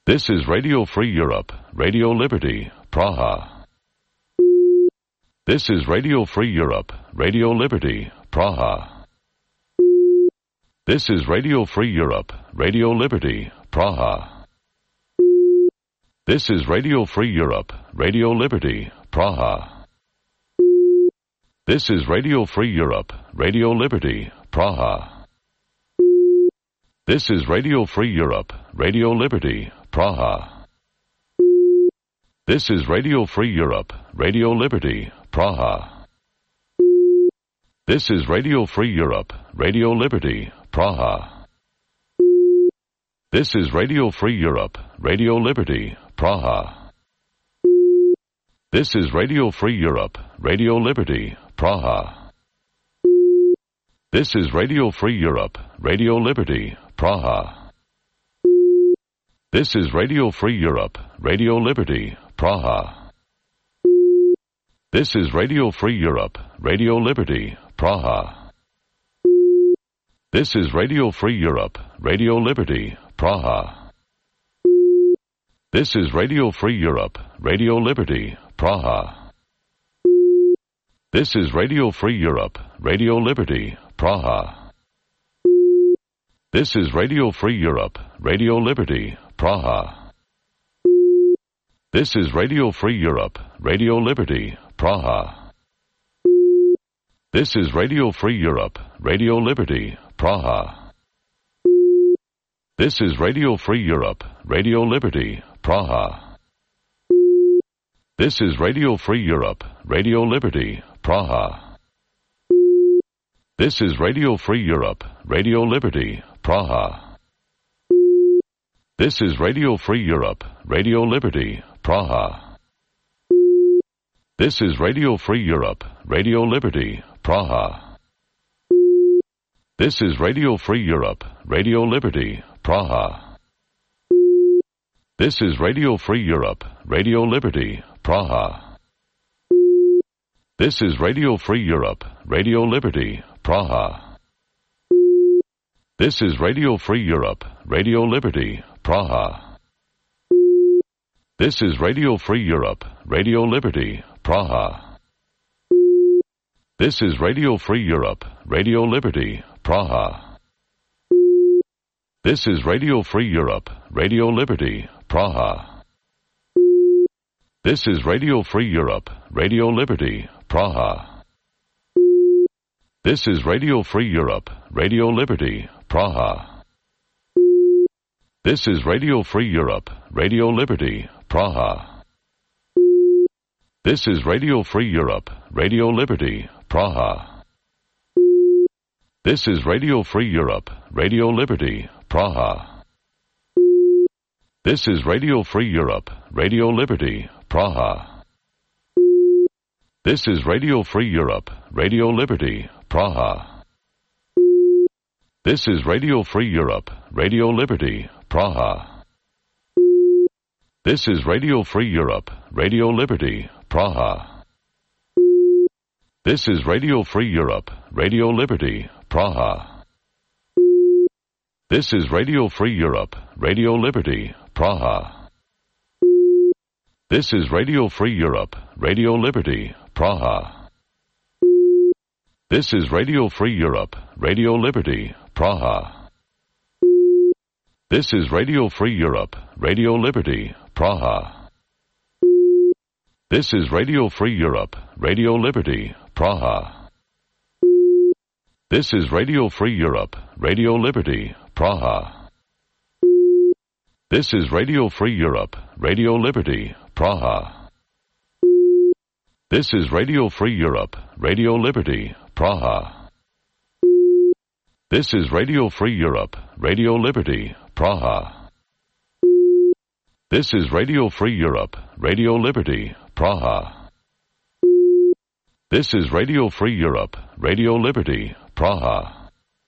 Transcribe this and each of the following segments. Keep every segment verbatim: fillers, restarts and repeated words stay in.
This is Radio Free Europe, Radio Liberty, Praha. This is Radio Free Europe, Radio Liberty, Praha. This is Radio Free Europe, Radio Liberty, Praha. This is Radio Free Europe, Radio Liberty, Praha. This is Radio Free Europe, Radio Liberty, Praha. This is Radio Free Europe, Radio Liberty, Praha. This is Radio Free Europe, Radio Liberty, Praha. This is Radio Free Europe, Radio Liberty, Praha. This is Radio Free Europe, Radio Liberty, Praha. This is Radio Free Europe, Radio Liberty, Praha. This is Radio Free Europe, Radio Liberty, Praha. This is Radio Free Europe, Radio Liberty, Praha. This is Radio Free Europe, Radio Liberty, Praha. This is Radio Free Europe, Radio Liberty, Praha. This is Radio Free Europe, Radio Liberty, Praha. This is Radio Free Europe, Radio Liberty, Praha. This is Radio Free Europe, Radio Liberty, Praha. This is Radio Free Europe, Radio Liberty, Praha. This is Radio Free Europe, Radio Liberty, Praha. This is Radio Free Europe, Radio Liberty, Praha. This is Radio Free Europe, Radio Liberty, Praha. This is Radio Free Europe, Radio Liberty, Praha. This is Radio Free Europe, Radio Liberty, Praha. This is Radio Free Europe, Radio Liberty, Praha. This is Radio Free Europe, Radio Liberty, Praha. This is Radio Free Europe, Radio Liberty, Praha. This is Radio Free Europe, Radio Liberty, Praha. This is Radio Free Europe, Radio Liberty, Praha. This is Radio Free Europe, Radio Liberty, Praha. This is Radio Free Europe, Radio Liberty, Praha. This is Radio Free Europe, Radio Liberty, Praha. This is Radio Free Europe, Radio Liberty, Praha. This is Radio Free Europe, Radio Liberty, Praha. This is Radio Free Europe, Radio Liberty, Praha. This is Radio Free Europe, Radio Liberty, Praha. This is Radio Free Europe, Radio Liberty, Praha. This is Radio Free Europe, Radio Liberty, Praha. This is Radio Free Europe, Radio Liberty, Praha. This is Radio Free Europe, Radio Liberty, Praha. This is Radio Free Europe, Radio Liberty, Praha. This is Radio Free Europe, Radio Liberty, Praha. This is Radio Free Europe, Radio Liberty, Praha. This is Radio Free Europe, Radio Liberty, Praha. This is Radio Free Europe, Radio Liberty, Praha. This is Radio Free Europe, Radio Liberty, Praha. This is Radio Free Europe, Radio Liberty, Praha. This is Radio Free Europe, Radio Liberty, Praha. This is Radio Free Europe, Radio Liberty, Praha. This is Radio Free Europe, Radio Liberty, Praha. This is Radio Free Europe, Radio Liberty, Praha. This is Radio Free Europe, Radio Liberty, Praha. This is Radio Free Europe, Radio Liberty, Praha.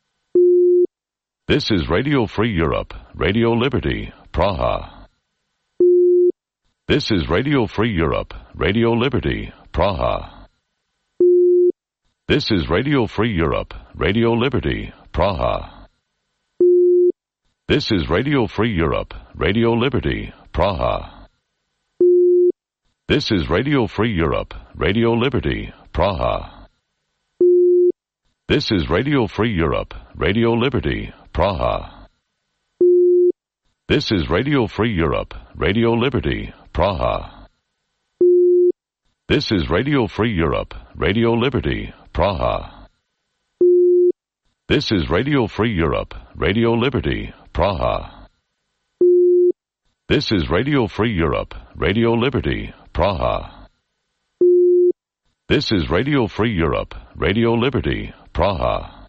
This is Radio Free Europe, Radio Liberty, Praha. This is Radio Free Europe, Radio Liberty, Praha. This is Radio Free Europe, Radio Liberty, Praha. This is Radio Free Europe, Radio Liberty, Praha. This is Radio Free Europe, Radio Liberty, Praha. This is Radio Free Europe, Radio Liberty, Praha. This is Radio Free Europe, Radio Liberty, Praha. This is Radio Free Europe, Radio Liberty, Praha. This is Radio Free Europe, Radio Liberty, Praha. This is Radio Free Europe, Radio Liberty, Praha. This is Radio Free Europe, Radio Liberty, Praha.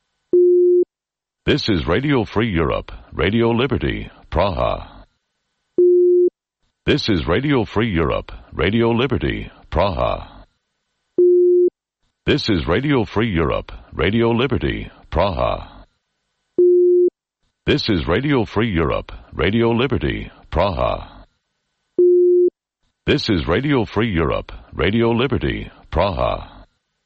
This is Radio Free Europe, Radio Liberty, Praha. This is Radio Free Europe, Radio Liberty, Praha. This is Radio Free Europe, Radio Liberty, Praha. This is Radio Free Europe, Radio Liberty, Praha. This is Radio Free Europe, Radio Liberty, Praha.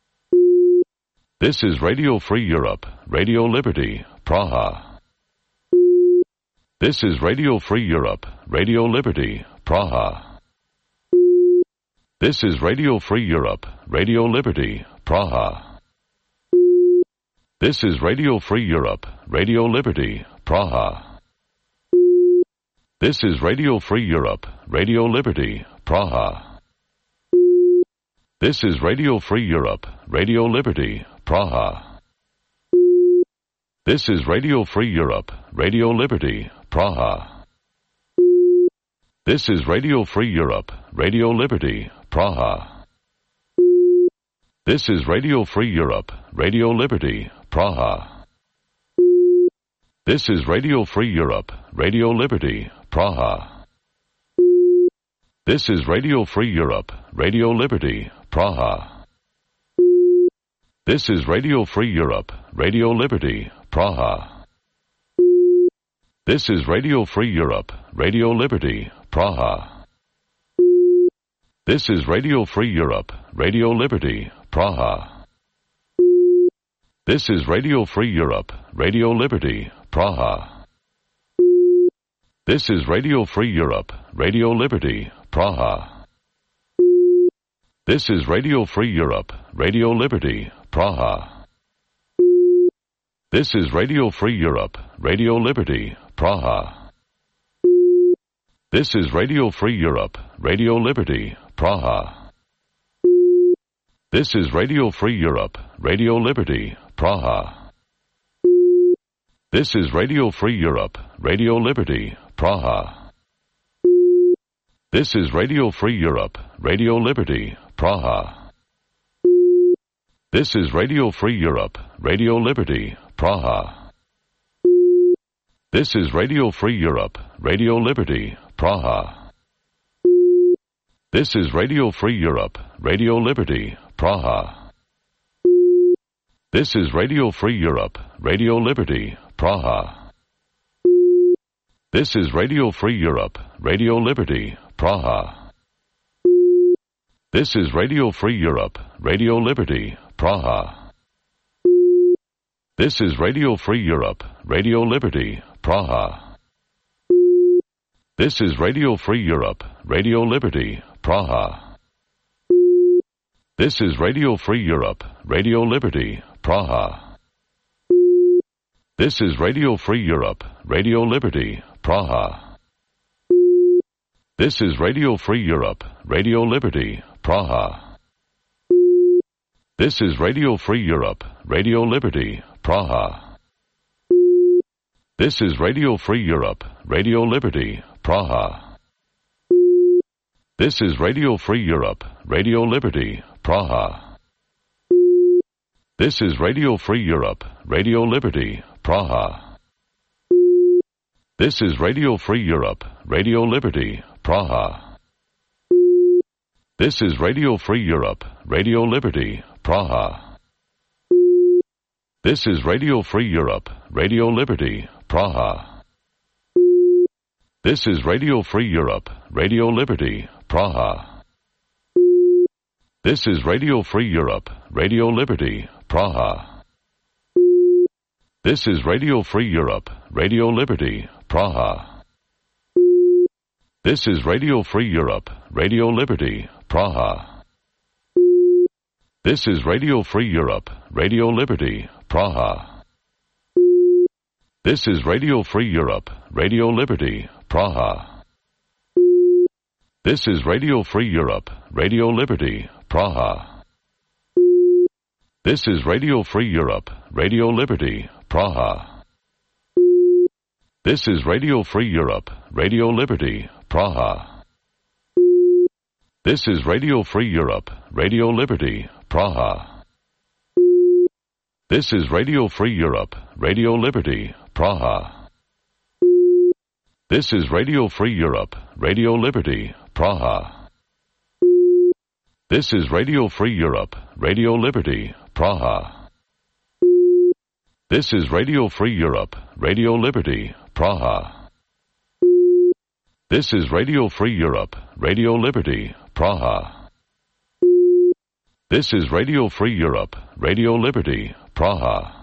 This is Radio Free Europe, Radio Liberty, Praha. This is Radio Free Europe, Radio Liberty, Praha. This is Radio Free Europe, Radio Liberty, Praha. This is Radio Free Europe, Radio Liberty, Praha. This is Radio Free Europe, Radio Liberty, Praha. This is Radio Free Europe, Radio Liberty, Praha. This is Radio Free Europe, Radio Liberty, Praha. This is Radio Free Europe, Radio Liberty, Praha. This is Radio Free Europe, Radio Liberty, Praha. This is Radio Free Europe, Radio Liberty, Praha. This is Radio Free Europe, Radio Liberty, Praha. This is Radio Free Europe, Radio Liberty, Praha. This is Radio Free Europe, Radio Liberty, Praha. This is Radio Free Europe, Radio Liberty, Praha. This is Radio Free Europe, Radio Liberty, Praha. This is Radio Free Europe, Radio Liberty, Praha. This is Radio Free Europe, Radio Liberty, Praha. This is Radio Free Europe, Radio Liberty, Praha. This is Radio Free Europe, Radio Liberty, Praha. This is Radio Free Europe, Radio Liberty, Praha. This is Radio Free Europe, Radio Liberty, Praha. This is Radio Free Europe, Radio Liberty, Praha. This is Radio Free Europe, Radio Liberty, Praha. This is Radio Free Europe, Radio Liberty, Praha. This is Radio Free Europe, Radio Liberty, Praha. This is Radio Free Europe, Radio Liberty, Praha. This is Radio Free Europe, Radio Liberty, Praha. This is Radio Free Europe, Radio Liberty, Praha. This is Radio Free Europe, Radio Liberty, Praha. This is Radio Free Europe, Radio Liberty, Praha. This is Radio Free Europe, Radio Liberty, Praha. This is Radio Free Europe, Radio Liberty, Praha. This is Radio Free Europe, Radio Liberty, Praha. This is Radio Free Europe, Radio Liberty, Praha. This is Radio Free Europe, Radio Liberty, Praha. This is Radio Free Europe, Radio Liberty, Praha. This is Radio Free Europe, Radio Liberty, Praha. This is Radio Free Europe, Radio Liberty, Praha. This is Radio Free Europe, Radio Liberty, Praha. This is Radio Free Europe, Radio Liberty, Praha. This is Radio Free Europe, Radio Liberty, Praha. This is Radio Free Europe, Radio Liberty, Praha. This is Radio Free Europe, Radio Liberty, Praha. This is Radio Free Europe, Radio Liberty, Praha. This is Radio Free Europe, Radio Liberty, Praha. This is Radio Free Europe, Radio Liberty, Praha. This is Radio Free Europe, Radio Liberty, Praha. This is Radio Free Europe, Radio Liberty, Praha. This is Radio Free Europe, Radio Liberty, Praha. This is Radio Free Europe, Radio Liberty, Praha. This is Radio Free Europe, Radio Liberty, Praha. This is Radio Free Europe, Radio Liberty, Praha. This is Radio Free Europe, Radio Liberty, Praha. This is Radio Free Europe, Radio Liberty, Praha. This is Radio Free Europe, Radio Liberty, Praha. This is Radio Free Europe, Radio Liberty, Praha.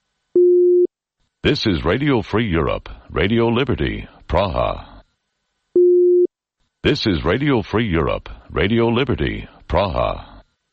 This is Radio Free Europe, Radio Liberty, Praha. This is Radio Free Europe, Radio Liberty, Praha.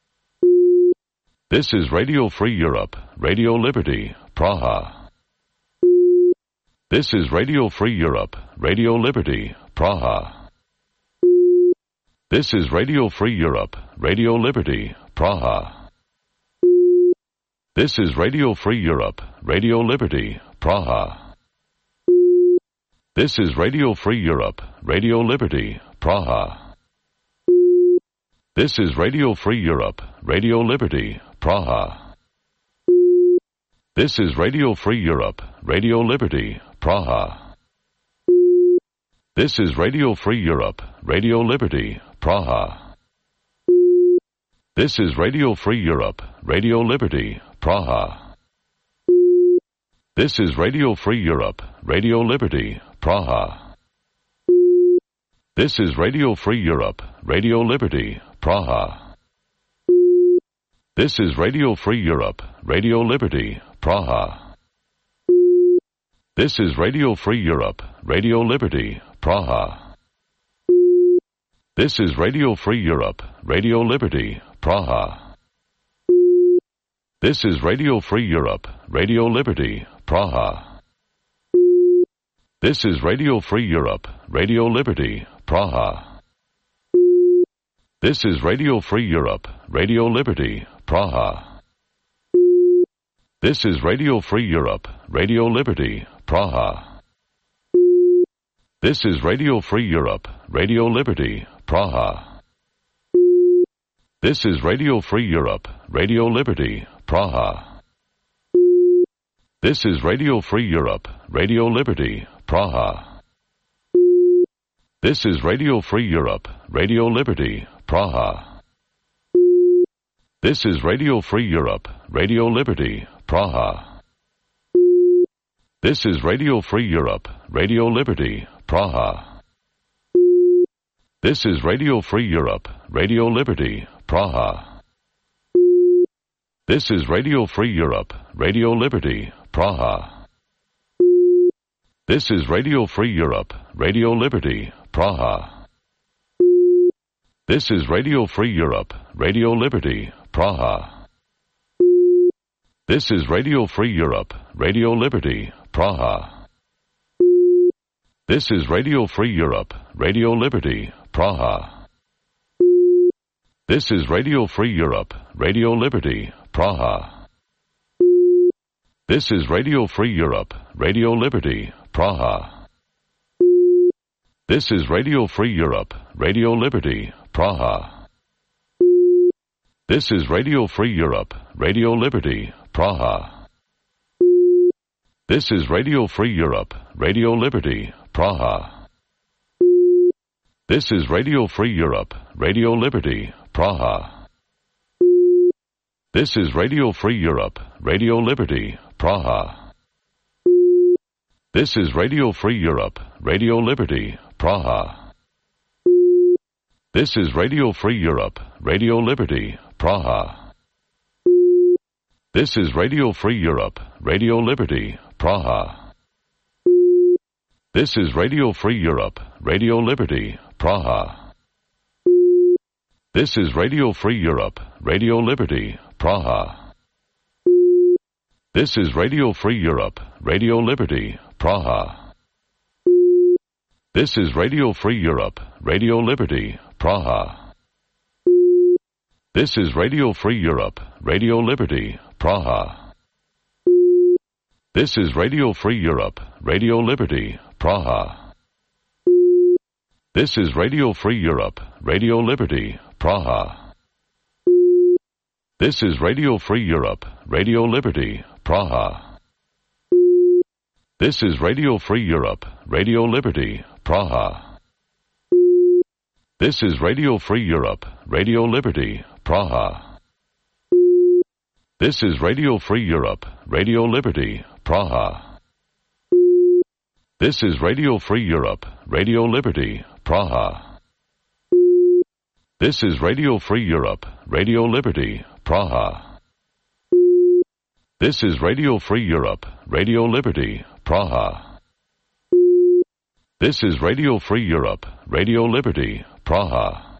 This is Radio Free Europe, Radio Liberty, Praha. This is Radio Free Europe, Radio Liberty, Praha. This is Radio Free Europe, Radio Liberty, Praha. This is Radio Free Europe, Radio Liberty, Praha. This is Radio Free Europe, Radio Liberty, Praha. This is Radio Free Europe, Radio Liberty, Praha. This is Radio Free Europe, Radio Liberty, Praha. This is Radio Free Europe, Radio Liberty, Praha. This is Radio Free Europe, Radio Liberty, Praha. This is Radio Free Europe, Radio Liberty, Praha. This is Radio Free Europe, Radio Liberty, Praha. This is Radio Free Europe, Radio Liberty, Praha. This is Radio Free Europe, Radio Liberty, Praha. This is Radio Free Europe, Radio Liberty, Praha. This is Radio Free Europe, Radio Liberty, Praha. This is Radio Free Europe, Radio Liberty, Praha. This is Radio Free Europe, Radio Liberty, Praha. This is Radio Free Europe, Radio Liberty, Praha. This is Radio Free Europe, Radio Liberty, Praha. This is Radio Free Europe, Radio Liberty, Praha. This is Radio Free Europe, Radio Liberty, Praha. This is Radio Free Europe, Radio Liberty, Praha. This is Radio Free Europe, Radio Liberty, Praha. This is Radio Free Europe, Radio Liberty, Praha. This is Radio Free Europe, Radio Liberty, Praha. This is Radio Free Europe, Radio Liberty, Praha. This is Radio Free Europe, Radio Liberty, Praha. This is Radio Free Europe, Radio Liberty, Praha. This is Radio Free Europe, Radio Liberty, Praha. This is Radio Free Europe, Radio Liberty, Praha. This is Radio Free Europe, Radio Liberty, Praha. This is Radio Free Europe, Radio Liberty, Praha. This is Radio Free Europe, Radio Liberty, Praha. This is Radio Free Europe, Radio Liberty, Praha. This is Radio Free Europe, Radio Liberty, Praha. This is Radio Free Europe, Radio Liberty, Praha. This is Radio Free Europe, Radio Liberty, Praha. This is Radio Free Europe, Radio Liberty, Praha. This is Radio Free Europe, Radio Liberty, Praha. This is Radio Free Europe, Radio Liberty, Praha. This is Radio Free Europe, Radio Liberty, Praha. This is Radio Free Europe, Radio Liberty, Praha. This is Radio Free Europe, Radio Liberty, Praha. This is Radio Free Europe, Radio Liberty, Praha. This is Radio Free Europe, Radio Liberty, Praha. This is Radio Free Europe, Radio Liberty, Praha. This is Radio Free Europe, Radio Liberty, Praha. This is Radio Free Europe, Radio Liberty, Praha. This is Radio Free Europe, Radio Liberty, Praha. This is Radio Free Europe, Radio Liberty, Praha. This is Radio Free Europe, Radio Liberty, Praha. This is Radio Free Europe, Radio Liberty, Praha. This is Radio Free Europe, Radio Liberty, Praha. This is Radio Free Europe, Radio Liberty, Praha. This is Radio Free Europe, Radio Liberty, Praha.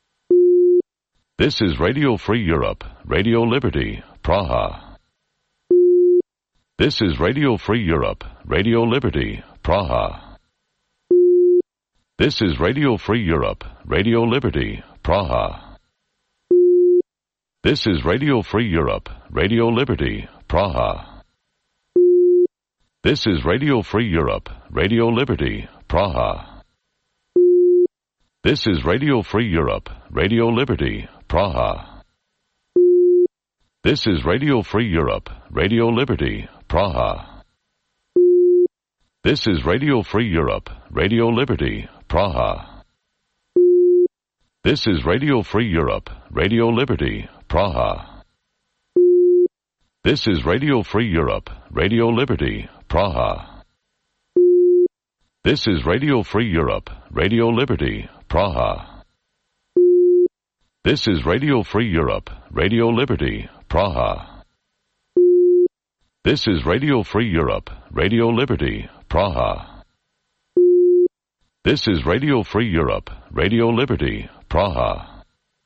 This is Radio Free Europe, Radio Liberty, Praha. This is Radio Free Europe, Radio Liberty, Praha. This is Radio Free Europe, Radio Liberty, Praha. This is Radio Free Europe, Radio Liberty, Praha. This is Radio Free Europe, Radio Liberty, Praha. This is Radio Free Europe, Radio Liberty, Praha. This is Radio Free Europe, Radio Liberty, Praha. This is Radio Free Europe, Radio Liberty, Praha. This is Radio Free Europe, Radio Liberty, Praha. This is Radio Free Europe, Radio Liberty, Praha. This is Radio Free Europe, Radio Liberty, Praha. This is Radio Free Europe, Radio Liberty, Praha. This is Radio Free Europe, Radio Liberty, Praha. This is Radio Free Europe, Radio Liberty, Praha.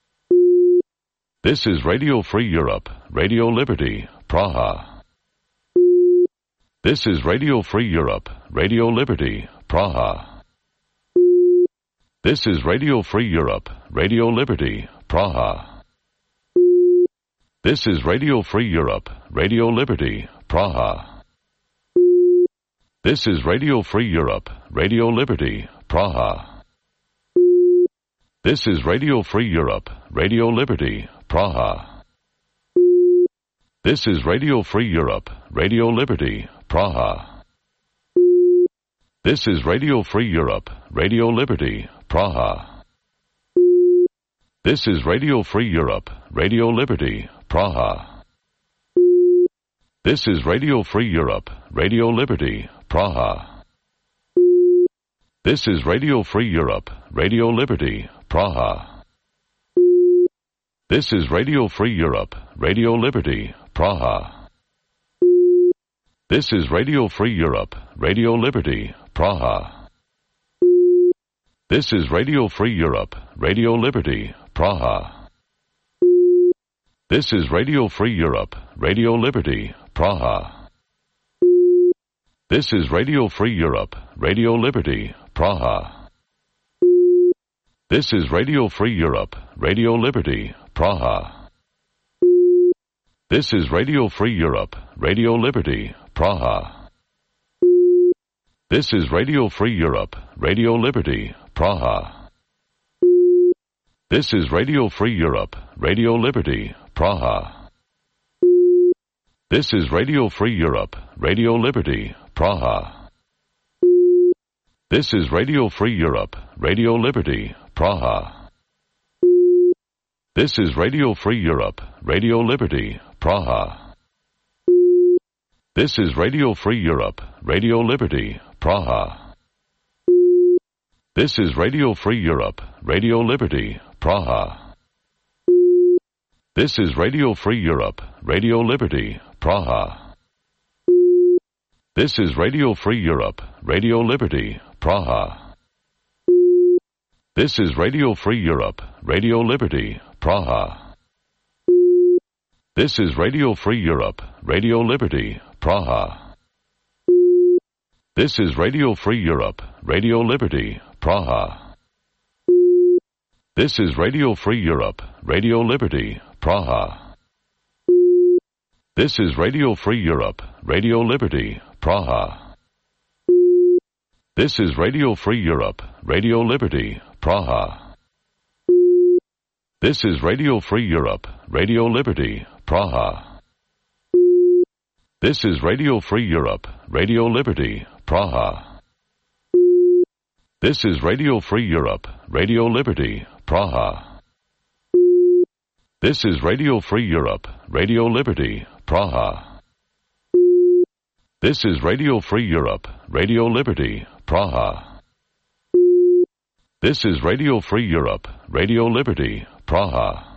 This is Radio Free Europe, Radio Liberty, Praha. This is Radio Free Europe, Radio Liberty, Praha. This is Radio Free Europe, Radio Liberty, Praha. This is Radio Free Europe, Radio Liberty, Praha. This is Radio Free Europe, Radio Liberty, Praha. This is Radio Free Europe, Radio Liberty, Praha. This is Radio Free Europe, Radio Liberty, Praha. This is Radio Free Europe, Radio Liberty, Praha. This is Radio Free Europe, Radio Liberty, Praha. This is Radio Free Europe, Radio Liberty, Praha. This is Radio Free Europe, Radio Liberty, Praha. This is Radio Free Europe, Radio Liberty, Praha. This is Radio Free Europe, Radio Liberty, Praha. This is Radio Free Europe, Radio Liberty, Praha. This is Radio Free Europe, Radio Liberty, Praha. This is Radio Free Europe, Radio Liberty, Praha. This is Radio Free Europe, Radio Liberty, Praha. This is Radio Free Europe, Radio Liberty, Praha. This is Radio Free Europe, Radio Liberty, Praha. This is Radio Free Europe, Radio Liberty, Praha. This is Radio Free Europe, Radio Liberty, Praha. This is Radio Free Europe, Radio Liberty, Praha. This is Radio Free Europe, Radio Liberty, Praha. This is Radio Free Europe, Radio Liberty, Praha. This is Radio Free Europe, Radio Liberty, Praha. This is Radio Free Europe, Radio Liberty, Praha. This is Radio Free Europe, Radio Liberty, Praha. This is Radio Free Europe, Radio Liberty, Praha. This is Radio Free Europe, Radio Liberty, Praha. This is Radio Free Europe, Radio Liberty, Praha. This is Radio Free Europe, Radio Liberty, Praha. This is Radio Free Europe, Radio Liberty, Praha. This is Radio Free Europe, Radio Liberty, Praha. This is Radio Free Europe, Radio Liberty, Praha. This is Radio Free Europe, Radio Liberty, Praha. This is Radio Free Europe, Radio Liberty, Praha. This is Radio Free Europe, Radio Liberty, Praha. This is Radio Free Europe, Radio Liberty, Praha. This is Radio Free Europe, Radio Liberty, Praha.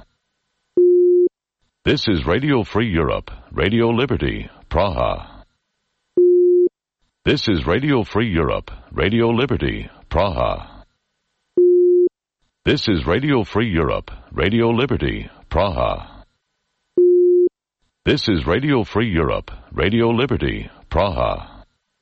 This is Radio Free Europe, Radio Liberty, Praha. This is Radio Free Europe, Radio Liberty, Praha. This is Radio Free Europe, Radio Liberty, Praha. This is Radio Free Europe, Radio Liberty, Praha.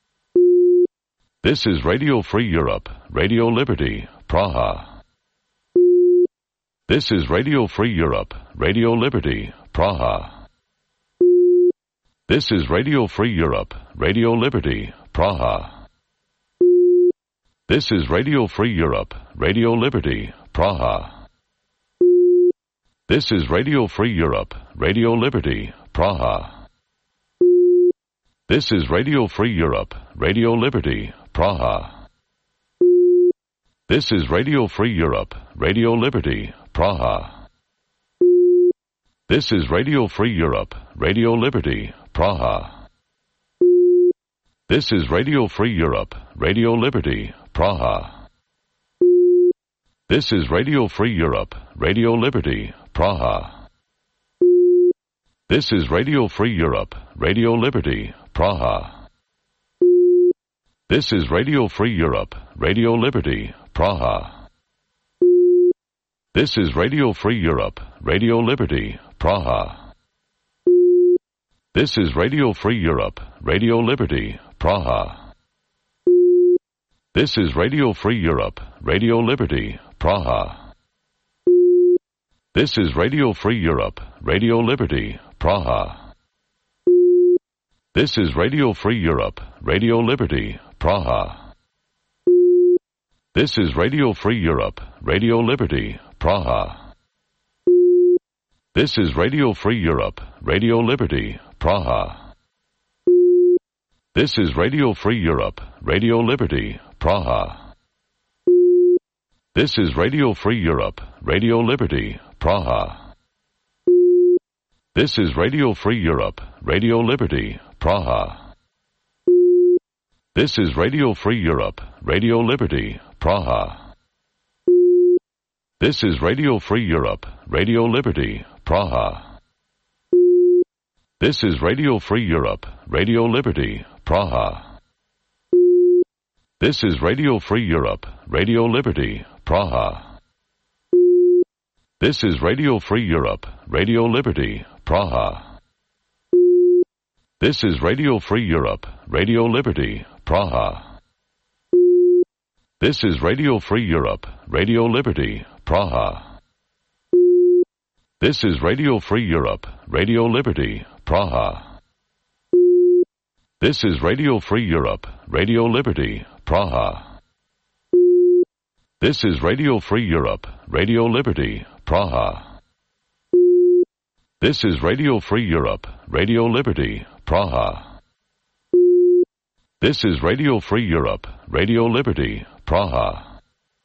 This is Radio Free Europe, Radio Liberty, Praha. This is Radio Free Europe, Radio Liberty, Praha. This is Radio Free Europe, Radio Liberty, Praha. This is Radio Free Europe, Radio Liberty, Praha. This is Radio Free Europe, Radio Liberty, Praha. This is Radio Free Europe, Radio Liberty, Praha. This is Radio Free Europe, Radio Liberty, Praha. This is Radio Free Europe, Radio Liberty, Praha. This is Radio Free Europe, Radio Liberty, Praha. This is Radio Free Europe, Radio Liberty, Praha. This is Radio Free Europe, Radio Liberty, Praha. This is Radio Free Europe, Radio Liberty, Praha. This is Radio Free Europe, Radio Liberty, Praha. This is Radio Free Europe, Radio Liberty, Praha. This is Radio Free Europe, Radio Liberty, Praha. This is Radio Free Europe, Radio Liberty, Praha. This is Radio Free Europe, Radio Liberty, Praha. This is Radio Free Europe, Radio Liberty, Praha. This is Radio Free Europe, Radio Liberty, Praha. This is Radio Free Europe, Radio Liberty, Praha. This is Radio Free Europe, Radio Liberty, Praha. This is Radio Free Europe, Radio Liberty, Praha. This is Radio Free Europe, Radio Liberty, Praha. This is Radio Free Europe, Radio Liberty, Praha. This is Radio Free Europe, Radio Liberty, Praha. This is Radio Free Europe, Radio Liberty, Praha. This is Radio Free Europe, Radio Liberty, Praha. This is Radio Free Europe, Radio Liberty, Praha. This is Radio Free Europe, Radio Liberty, Praha. This is Radio Free Europe, Radio Liberty, Praha. This is Radio Free Europe, Radio Liberty, Praha. This is Radio Free Europe, Radio Liberty, Praha. This is Radio Free Europe, Radio Liberty, Praha. This is Radio Free Europe, Radio Liberty, Praha.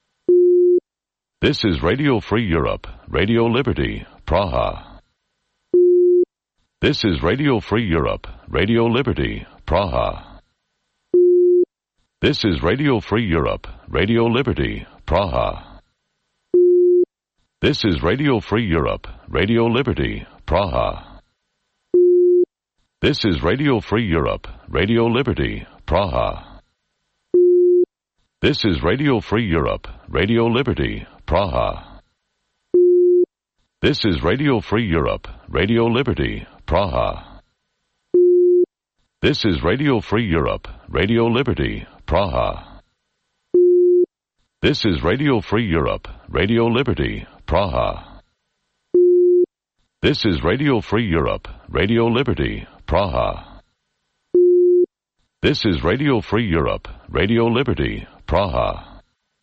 This is Radio Free Europe, Radio Liberty, Praha. This is Radio Free Europe, Radio Liberty, Praha. This is Radio Free Europe, Radio Liberty, Praha. This is Radio Free Europe, Radio Liberty, Praha. This is Radio Free Europe, Radio Liberty, Praha. This is Radio Free Europe, Radio Liberty, Praha. This is Radio Free Europe, Radio Liberty, Praha. This is Radio Free Europe, Radio Liberty, Praha. This is Radio Free Europe, Radio Liberty, Praha. This is Radio Free Europe, Radio Liberty, Praha. This is Radio Free Europe, Radio Liberty, Praha.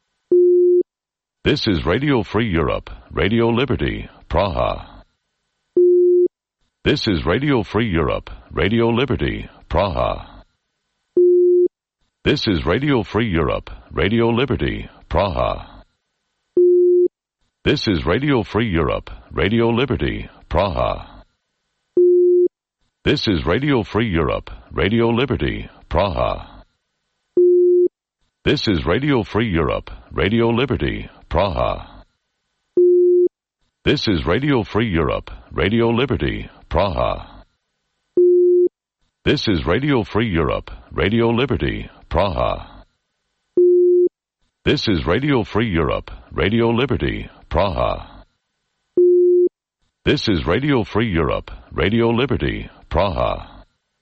This is Radio Free Europe, Radio Liberty, Praha. This is Radio Free Europe, Radio Liberty, Praha. This is Radio Free Europe, Radio Liberty, Praha. This is Radio Free Europe, Radio Liberty, Praha. This is Radio Free Europe, Radio Liberty, Praha. This is Radio Free Europe, Radio Liberty, Praha. This is Radio Free Europe, Radio Liberty, Praha. This is Radio Free Europe, Radio Liberty, Praha. This is Radio Free Europe, Radio Liberty, Praha. This is Radio Free Europe, Radio Liberty, Praha.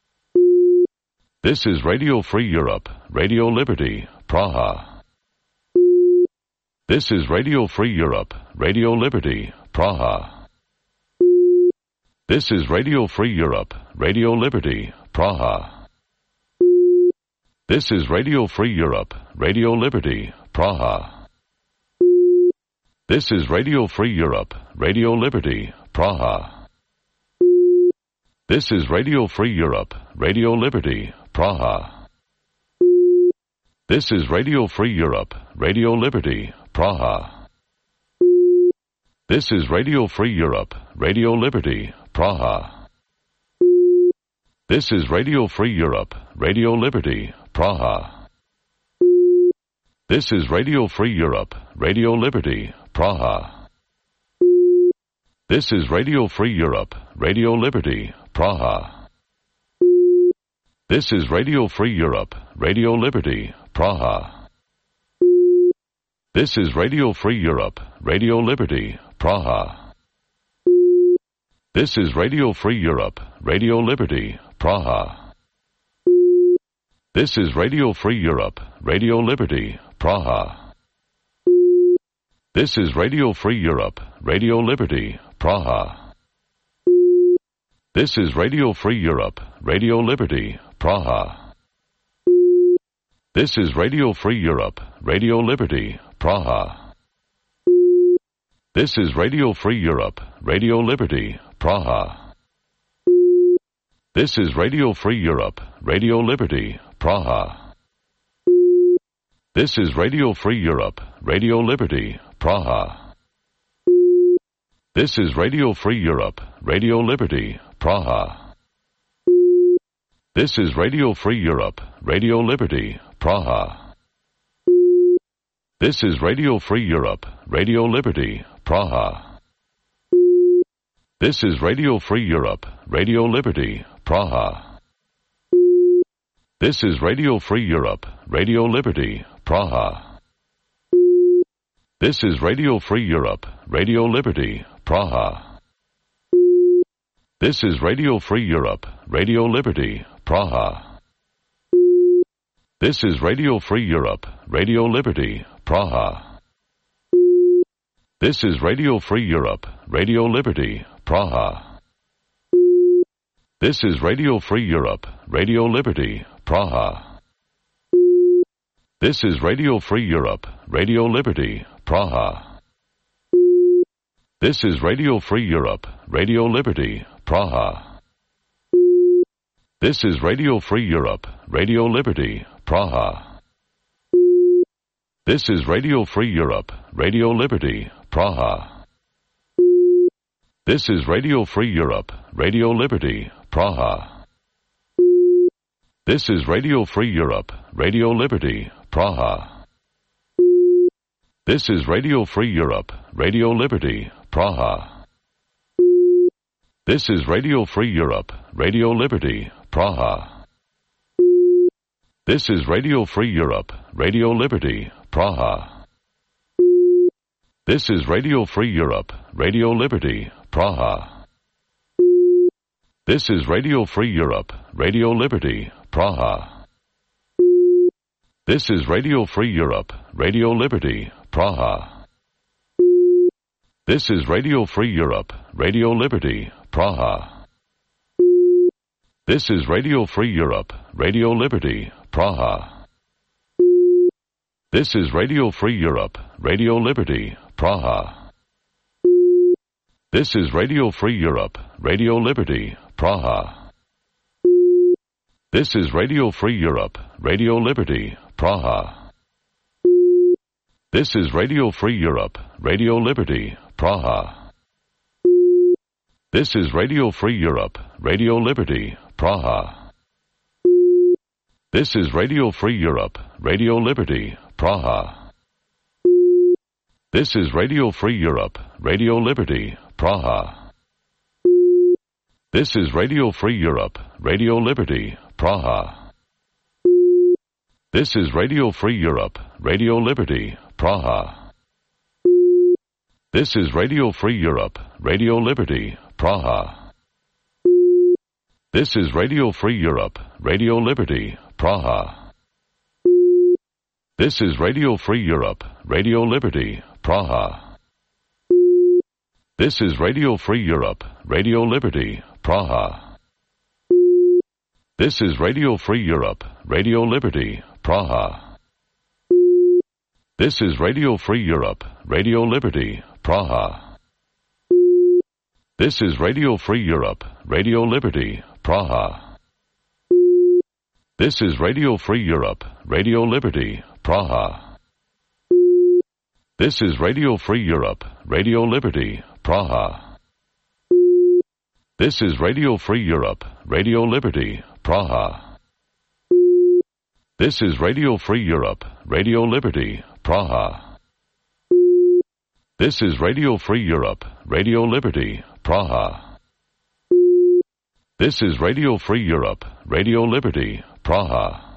This is Radio Free Europe, Radio Liberty, Praha. This is Radio Free Europe, Radio Liberty, Praha. This is Radio Free Europe, Radio Liberty, Praha. This is Radio Free Europe, Radio Liberty, Praha. This is Radio Free Europe, Radio Liberty, Praha. This is Radio Free Europe, Radio Liberty, Praha. This is Radio Free Europe, Radio Liberty, Praha. This is Radio Free Europe, Radio Liberty, Praha. This is Radio Free Europe, Radio Liberty, Praha. This is Radio Free Europe, Radio Liberty, Praha. This is Radio Free Europe, Radio Liberty, Praha. This is Radio Free Europe, Radio Liberty, Praha. This is Radio Free Europe, Radio Liberty, Praha. This is Radio Free Europe, Radio Liberty, Praha. This is Radio Free Europe, Radio Liberty, Praha. This is Radio Free Europe, Radio Liberty, Praha. This is Radio Free Europe, Radio Liberty, Praha. This is Radio Free Europe, Radio Liberty, Praha. This is Radio Free Europe, Radio Liberty, Praha. This is Radio Free Europe, Radio Liberty, Praha. This is Radio Free Europe, Radio Liberty, Praha. This is Radio Free Europe, Radio Liberty, Praha. This is Radio Free Europe, Radio Liberty, Praha. This is Radio Free Europe, Radio Liberty, Praha. This is Radio Free Europe, Radio Liberty, Praha. This is Radio Free Europe, Radio Liberty, Praha. This is Radio Free Europe, Radio Liberty, Praha. This is Radio Free Europe, Radio Liberty, Praha. This is Radio Free Europe, Radio Liberty, Praha. This is Radio Free Europe, Radio Liberty, Praha. This is Radio Free Europe, Radio Liberty, Praha. This is Radio Free Europe, Radio Liberty, Praha. This is Radio Free Europe, Radio Liberty, Praha. This is Radio Free Europe, Radio Liberty, Praha. This is Radio Free Europe, Radio Liberty, Praha. This is Radio Free Europe, Radio Liberty, Praha. This is Radio Free Europe, Radio Liberty, Praha. This is Radio Free Europe, Radio Liberty, Praha. This is Radio Free Europe, Radio Liberty, Praha. This is Radio Free Europe, Radio Liberty, Praha. This is Radio Free Europe, Radio Liberty, Praha. This is Radio Free Europe, Radio Liberty, Praha. This is Radio Free Europe, Radio Liberty, Praha. This is Radio Free Europe, Radio Liberty, Praha. This is Radio Free Europe, Radio Liberty, Praha. This is Radio Free Europe, Radio Liberty, Praha. This is Radio Free Europe, Radio Liberty, Praha. This is Radio Free Europe, Radio Liberty, Praha. This is Radio Free Europe, Radio Liberty, Praha. This is Radio Free Europe, Radio Liberty, Praha. This is Radio Free Europe, Radio Liberty, Praha. This is Radio Free Europe, Radio Liberty, Praha. This is Radio Free Europe, Radio Liberty, Praha. This is Radio Free Europe, Radio Liberty, Praha. This is Radio Free Europe, Radio Liberty, Praha. This is Radio Free Europe, Radio Liberty, Praha. This is Radio Free Europe, Radio Liberty, Praha. This is Radio Free Europe, Radio Liberty, Praha. This is Radio Free Europe, Radio Liberty, Praha. This is Radio Free Europe, Radio Liberty, Praha. This is Radio Free Europe, Radio Liberty, Praha. This is Radio Free Europe, Radio Liberty, Praha. This is Radio Free Europe, Radio Liberty, Praha. This is Radio Free Europe, Radio Liberty, Praha. This is Radio Free Europe, Radio Liberty, Praha. This is Radio Free Europe, Radio Liberty, Praha. This is Radio Free Europe, Radio Liberty, Praha.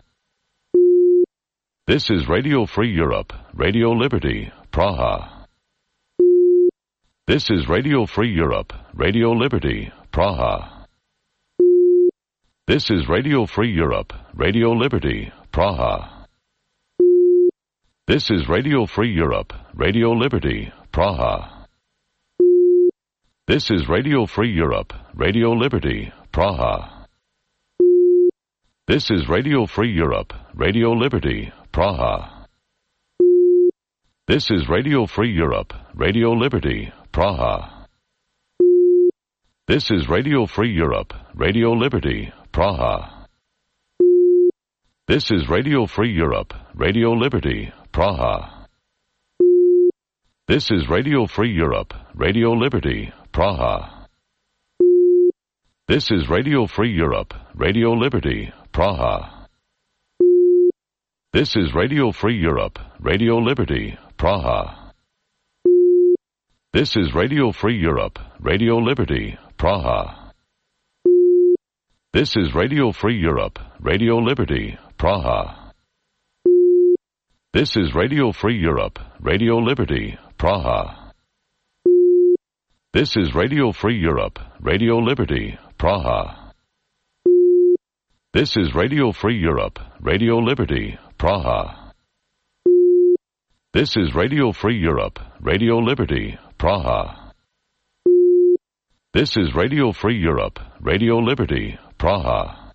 This is Radio Free Europe, Radio Liberty, Praha. This is Radio Free Europe, Radio Liberty, Praha. This is Radio Free Europe, Radio Liberty, Praha. This is Radio Free Europe, Radio Liberty, Praha. This is Radio Free Europe, Radio Liberty, Praha. This is Radio Free Europe, Radio Liberty, Praha. This is Radio Free Europe, Radio Liberty, Praha. This is Radio Free Europe, Radio Liberty, Praha. This is Radio Free Europe, Radio Liberty, Praha. This is Radio Free Europe, Radio Liberty, Praha. This is Radio Free Europe, Radio Liberty, Praha. This is Radio Free Europe, Radio Liberty, Praha. This is Radio Free Europe, Radio Liberty, Praha. This is Radio Free Europe, Radio Liberty, Praha. This is Radio Free Europe, Radio Liberty, Praha. This is Radio Free Europe, Radio Liberty, Praha. This is Radio Free Europe, Radio Liberty, Praha. This is Radio Free Europe, Radio Liberty, Praha. This is Radio Free Europe, Radio Liberty, Praha.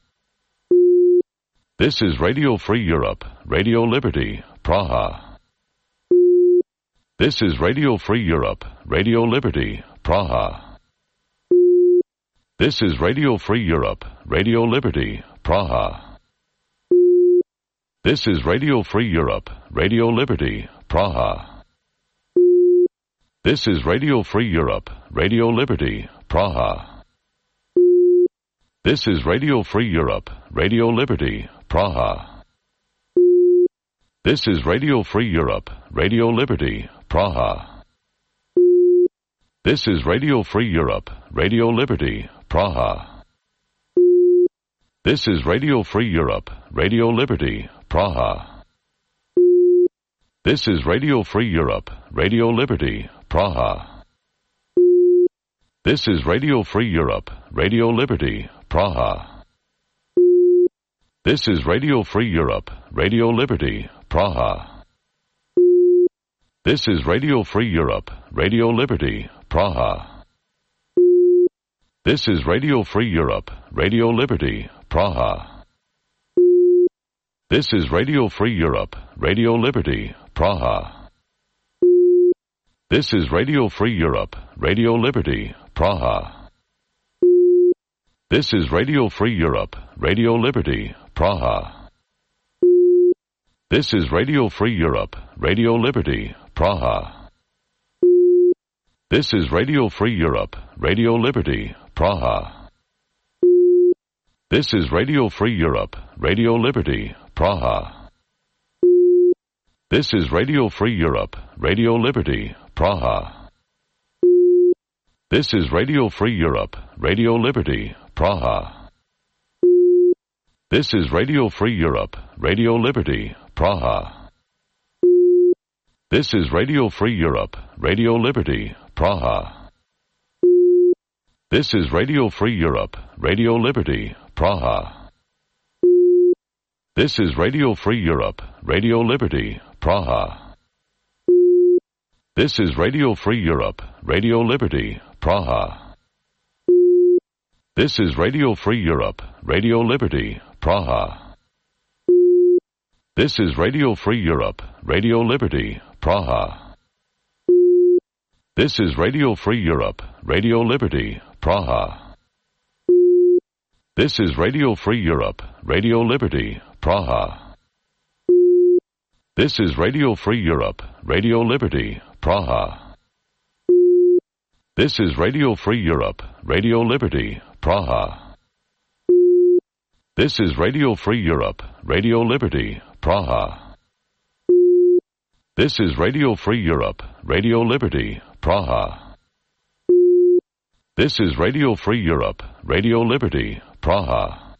This is Radio Free Europe, Radio Liberty, Praha. This is Radio Free Europe, Radio Liberty, Praha. This is Radio Free Europe, Radio Liberty, Praha. This is Radio Free Europe, Radio Liberty, Praha. This is Radio Free Europe, Radio Liberty, Praha. This is Radio Free Europe, Radio Liberty, Praha. This is Radio Free Europe, Radio Liberty, Praha. This is Radio Free Europe, Radio Liberty, Praha. This is Radio Free Europe, Radio Liberty, Praha. This is Radio Free Europe, Radio Liberty, Praha. This is Radio Free Europe, Radio Liberty, Praha. This is Radio Free Europe, Radio Liberty, Praha. This is Radio Free Europe, Radio Liberty, Praha. This is Radio Free Europe, Radio Liberty, Praha. This is Radio Free Europe, Radio Liberty, Praha. This is Radio Free Europe, Radio Liberty, Praha. This is Radio Free Europe, Radio Liberty, Praha. This is Radio Free Europe, Radio Liberty, Praha. This is Radio Free Europe, Radio Liberty, Praha. This is Radio Free Europe, Radio Liberty, Praha. This is Radio Free Europe, Radio Liberty, Praha. This is Radio Free Europe, Radio Liberty, Praha. This is Radio Free Europe, Radio Liberty, Praha. This is Radio Free Europe, Radio Liberty, Praha. This is Radio Free Europe, Radio Liberty, Praha. This is Radio Free Europe, Radio Liberty, Praha. This is Radio Free Europe, Radio Liberty, Praha. This is Radio Free Europe, Radio Liberty, Praha. This is Radio Free Europe, Radio Liberty, Praha. This is Radio Free Europe, Radio Liberty, Praha. This is Radio Free Europe, Radio Liberty, Praha. This is Radio Free Europe, Radio Liberty, Praha. This is Radio Free Europe, Radio Liberty, Praha. This is Radio Free Europe, Radio Liberty, Praha. This is Radio Free Europe, Radio Liberty, Praha. This is Radio Free Europe, Radio Liberty, Praha.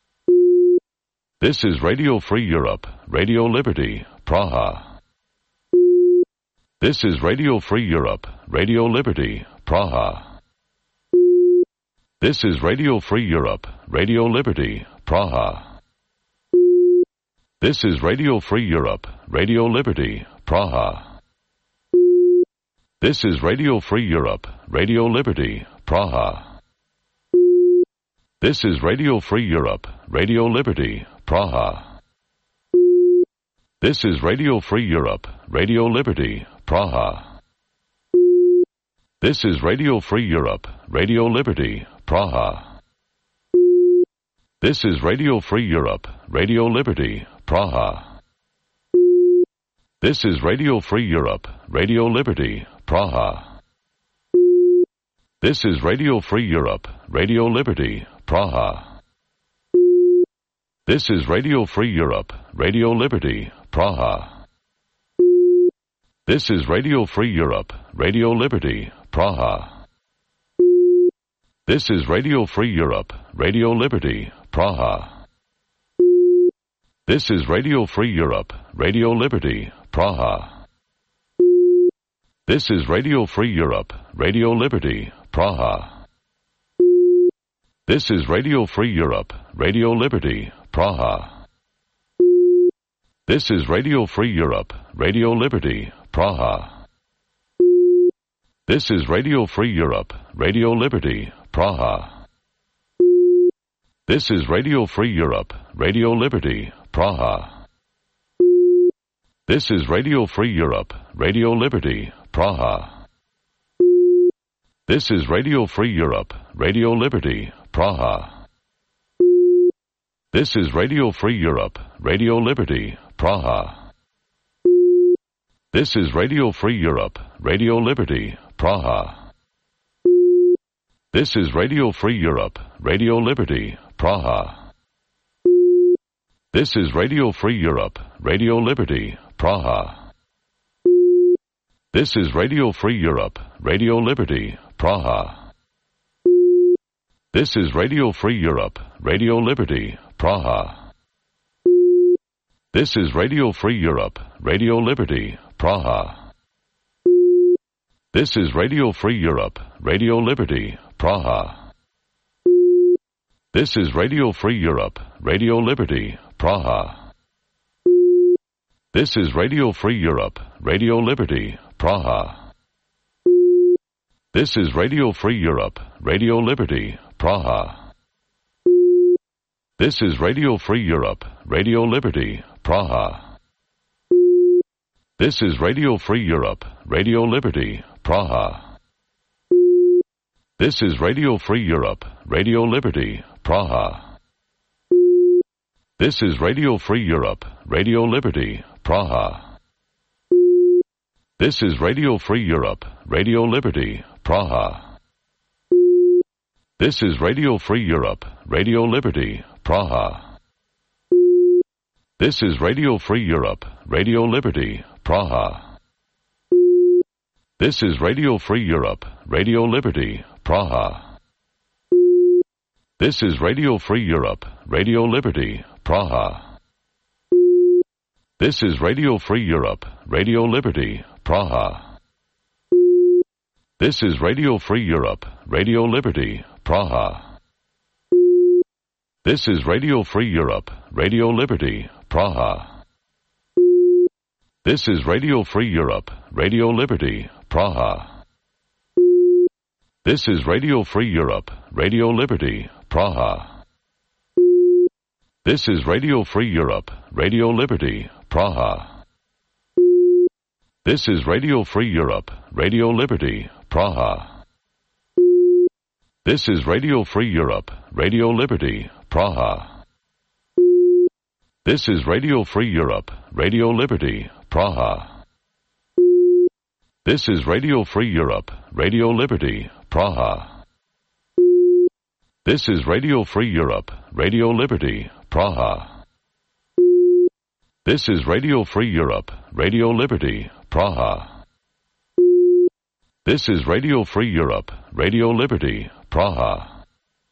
This is Radio Free Europe, Radio Liberty, Praha. This is Radio Free Europe, Radio Liberty, Praha. This is Radio Free Europe, Radio Liberty, Praha. This is Radio Free Europe, Radio Liberty, Praha. This is Radio Free Europe, Radio Liberty, Praha. This is Radio Free Europe, Radio Liberty, Praha. This is Radio Free Europe, Radio Liberty, Praha. This is Radio Free Europe, Radio Liberty, Praha. This is Radio Free Europe, Radio Liberty, Praha. This is Radio Free Europe, Radio Liberty, Praha. This is Radio Free Europe, Radio Liberty, Praha. This is Radio Free Europe, Radio Liberty, Praha. This is Radio Free Europe, Radio Liberty, Praha. This is Radio Free Europe, Radio Liberty, Praha. This is Radio Free Europe, Radio Liberty, Praha. This is Radio Free Europe, Radio Liberty, Praha. This is Radio Free Europe, Radio Liberty, Praha. This is Radio Free Europe, Radio Liberty, Praha. This is Radio Free Europe, Radio Liberty, Praha. This is Radio Free Europe, Radio Liberty, Praha. This is Radio Free Europe, Radio Liberty, Praha. This is Radio Free Europe, Radio Liberty, Praha. This is Radio Free Europe, Radio Liberty, Praha. This is Radio Free Europe, Radio Liberty, Praha. This is Radio Free Europe, Radio Liberty, Praha. This is Radio Free Europe, Radio Liberty, Praha. This is Radio Free Europe, Radio Liberty, Praha. This is Radio Free Europe, Radio Liberty, Praha. This is Radio Free Europe, Radio Liberty, Praha. This is Radio Free Europe, Radio Liberty, Praha. This is Radio Free Europe, Radio Liberty, Praha. This is Radio Free Europe, Radio Liberty, Praha. This is Radio Free Europe, Radio Liberty, Praha. This is Radio Free Europe, Radio Liberty, Praha. This is Radio Free Europe, Radio Liberty, Praha. This is Radio Free Europe, Radio Liberty, Praha. This is Radio Free Europe, Radio Liberty, Praha. This is Radio Free Europe, Radio Liberty, Praha. This is Radio Free Europe, Radio Liberty, Praha. This is Radio Free Europe, Radio Liberty, Praha. This is Radio Free Europe, Radio Liberty, Praha. This is Radio Free Europe, Radio Liberty, Praha. This is Radio Free Europe, Radio Liberty, Praha. This is Radio Free Europe, Radio Liberty, Praha. This is Radio Free Europe, Radio Liberty, Praha. This is Radio Free Europe, Radio Liberty, Praha. This is Radio Free Europe, Radio Liberty, Praha. This is Radio Free Europe, Radio Liberty, Praha. This is Radio Free Europe, Radio Liberty, Praha. This is Radio Free Europe, Radio Liberty, Praha. This is Radio Free Europe, Radio Liberty, Praha. This is Radio Free Europe, Radio Liberty, Praha. This is Radio Free Europe, Radio Liberty, Praha. This is Radio Free Europe, Radio Liberty, Praha. This is Radio Free Europe, Radio Liberty, Praha.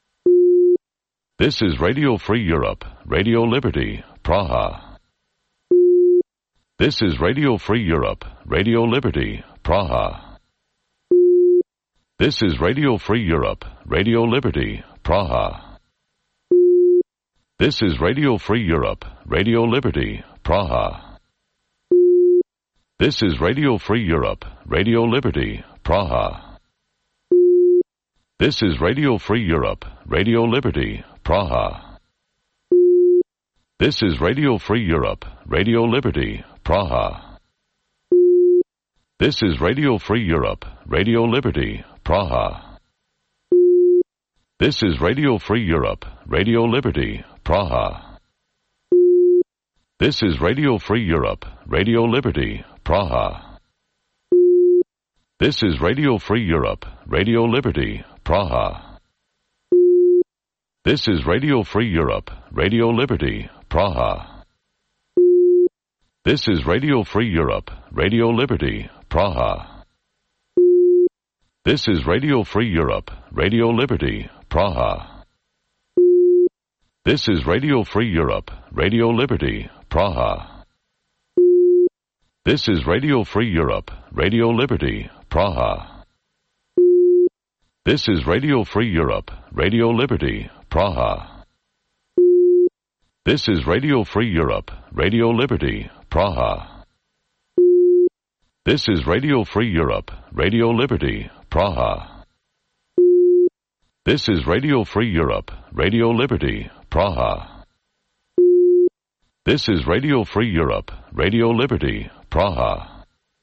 This is Radio Free Europe, Radio Liberty, Praha. This is Radio Free Europe, Radio Liberty, Praha. This is Radio Free Europe, Radio Liberty, Praha. This is Radio Free Europe, Radio Liberty, Praha. This is Radio Free Europe, Radio Liberty, Praha. This is Radio Free Europe, Radio Liberty, Praha. This is Radio Free Europe, Radio Liberty, Praha. This is Radio Free Europe, Radio Liberty, Praha. This is Radio Free Europe, Radio Liberty, Praha. This is Radio Free Europe, Radio Liberty, Praha. This is Radio Free Europe, Radio Liberty, Praha. This is Radio Free Europe, Radio Liberty, Praha. This is Radio Free Europe, Radio Liberty, Praha. This is Radio Free Europe, Radio Liberty, Praha. This is Radio Free Europe, Radio Liberty, Praha. This is Radio Free Europe, Radio Liberty, Praha. This is Radio Free Europe, Radio Liberty, Praha. This is Radio Free Europe, Radio Liberty, Praha. This is Radio Free Europe, Radio Liberty, Praha. This is Radio Free Europe, Radio Liberty, Praha. This is Radio Free Europe, Radio Liberty, Praha.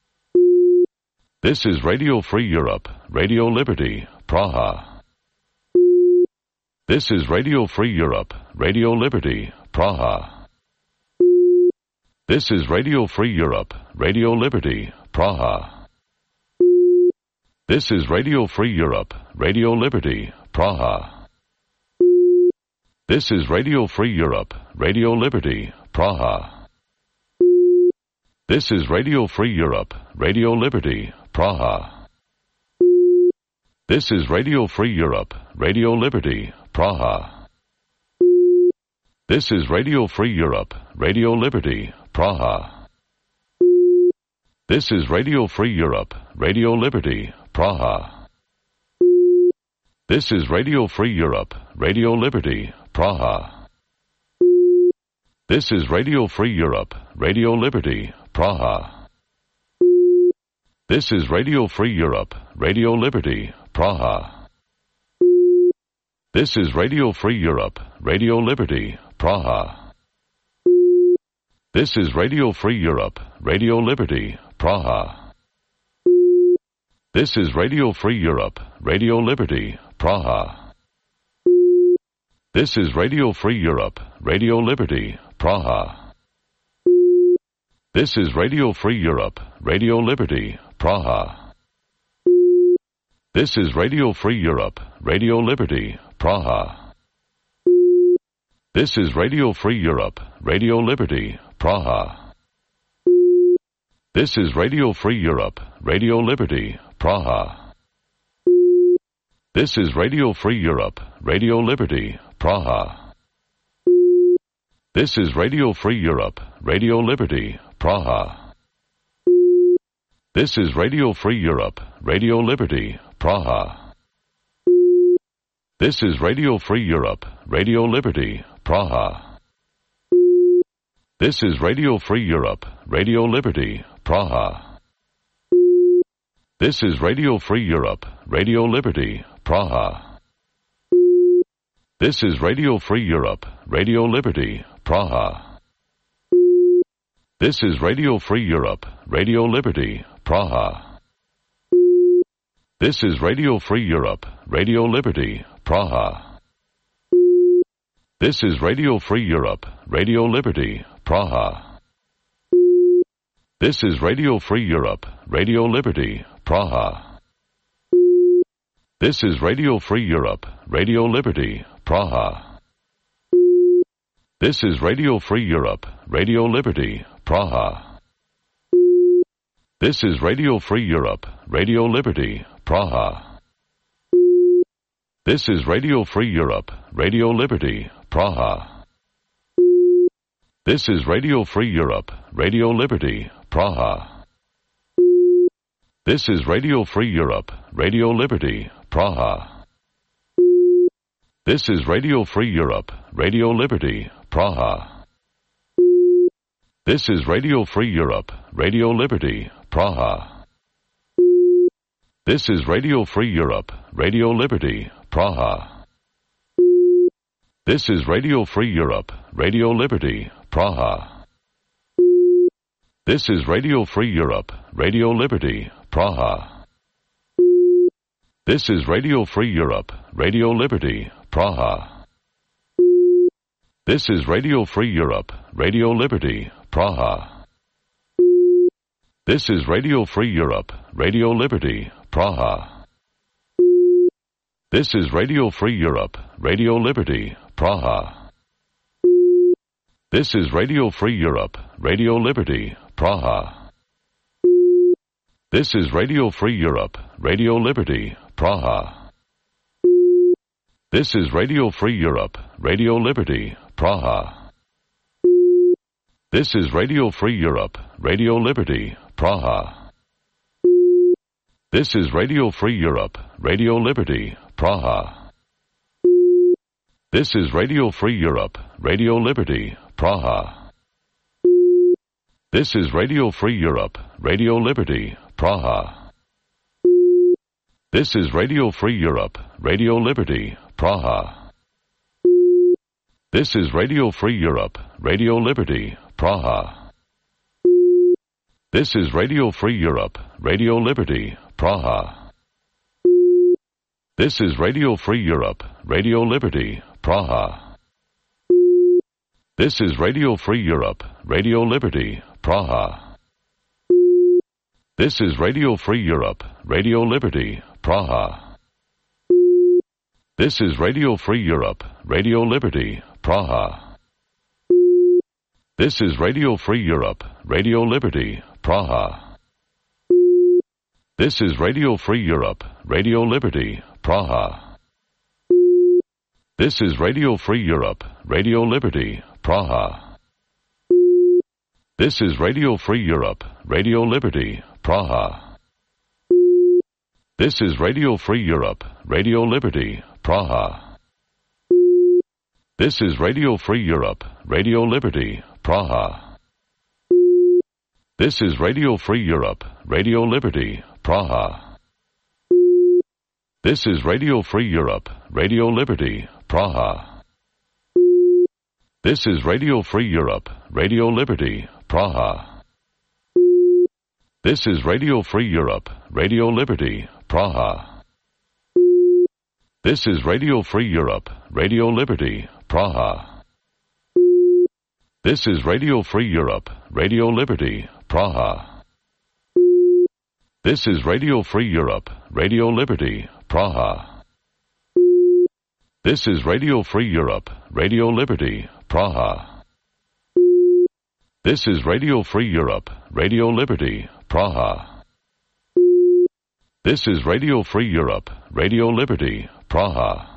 This is Radio Free Europe, Radio Liberty, Praha. This is Radio Free Europe, Radio Liberty, Praha. This is Radio Free Europe, Radio Liberty, Praha. This is Radio Free Europe, Radio Liberty, Praha. This is Radio Free Europe, Radio Liberty, Praha. This is Radio Free Europe, Radio Liberty, Praha. This is Radio Free Europe, Radio Liberty, Praha. This is Radio Free Europe, Radio Liberty, Praha. This is Radio Free Europe, Radio Liberty, Praha. This is Radio Free Europe, Radio Liberty, Praha. This is Radio Free Europe, Radio Liberty, Praha. This is Radio Free Europe, Radio Liberty, Praha. This is Radio Free Europe, Radio Liberty, Praha. This is Radio Free Europe, Radio Liberty, Praha. This is Radio Free Europe, Radio Liberty, Praha. This is Radio Free Europe, Radio Liberty, Praha. This is Radio Free Europe, Radio Liberty, Praha. This is Radio Free Europe, Radio Liberty, Praha. This is Radio Free Europe, Radio Liberty, Praha. This is Radio Free Europe, Radio Liberty, Praha. This is Radio Free Europe, Radio Liberty, Praha. This is Radio Free Europe, Radio Liberty, Praha. This is Radio Free Europe, Radio Liberty, Praha. This is Radio Free Europe, Radio Liberty, Praha. This is Radio Free Europe, Radio Liberty, Praha. This is Radio Free Europe, Radio Liberty, Praha. This is Radio Free Europe, Radio Liberty, Praha. This is Radio Free Europe, Radio Liberty, Praha. This is Radio Free Europe, Radio Liberty, Praha. This is Radio Free Europe, Radio Liberty, Praha. This is Radio Free Europe, Radio Liberty, Praha. This is Radio Free Europe, Radio Liberty, Praha. This is Radio Free Europe, Radio Liberty, Praha. This is Radio Free Europe, Radio Liberty, Praha. This is Radio Free Europe, Radio Liberty, Praha. This is Radio Free Europe, Radio Liberty, Praha. This is Radio Free Europe, Radio Liberty, Praha. This is Radio Free Europe, Radio Liberty, Praha. This is Radio Free Europe, Radio Liberty, Praha. This is Radio Free Europe, Radio Liberty, Praha. This is Radio Free Europe, Radio Liberty, Praha. This is Radio Free Europe, Radio Liberty, Praha. This is Radio Free Europe, Radio Liberty, Praha. This is Radio Free Europe, Radio Liberty, Praha. This is Radio Free Europe, Radio Liberty, Praha. This is Radio Free Europe, Radio Liberty, Praha. This is Radio Free Europe, Radio Liberty, Praha. This is Radio Free Europe, Radio Liberty, Praha. This is Radio Free Europe, Radio Liberty, Praha. This is Radio Free Europe, Radio Liberty, Praha. This is Radio Free Europe, Radio Liberty, Praha. This is Radio Free Europe, Radio Liberty, Praha. This is Radio Free Europe, Radio Liberty, Praha. This is Radio Free Europe, Radio Liberty, Praha. This is Radio Free Europe, Radio Liberty, Praha. This is Radio Free Europe, Radio Liberty, Praha. This is Radio Free Europe, Radio Liberty, Praha. This is Radio Free Europe, Radio Liberty, Praha. This is Radio Free Europe, Radio Liberty, Praha. This is Radio Free Europe, Radio Liberty, Praha. This is Radio Free Europe, Radio Liberty, Praha. This is Radio Free Europe, Radio Liberty, Praha. This is Radio Free Europe, Radio Liberty, Praha. This is Radio Free Europe, Radio Liberty, Praha. This is Radio Free Europe, Radio Liberty, Praha. This is Radio Free Europe, Radio Liberty, Praha. This is Radio Free Europe, Radio Liberty, Praha. This is Radio Free Europe, Radio Liberty, Praha. This is Radio Free Europe, Radio Liberty, Praha. This is Radio Free Europe, Radio Liberty, Praha. This is Radio Free Europe, Radio Liberty, Praha. This is Radio Free Europe, Radio Liberty, Praha. This is Radio Free Europe, Radio Liberty, Praha. This is Radio Free Europe, Radio Liberty, Praha. This is Radio Free Europe, Radio Liberty, Praha. This is Radio Free Europe, Radio Liberty, Praha.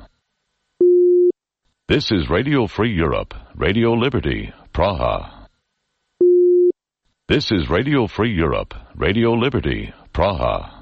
This is Radio Free Europe, Radio Liberty, Praha. This is Radio Free Europe, Radio Liberty, Praha.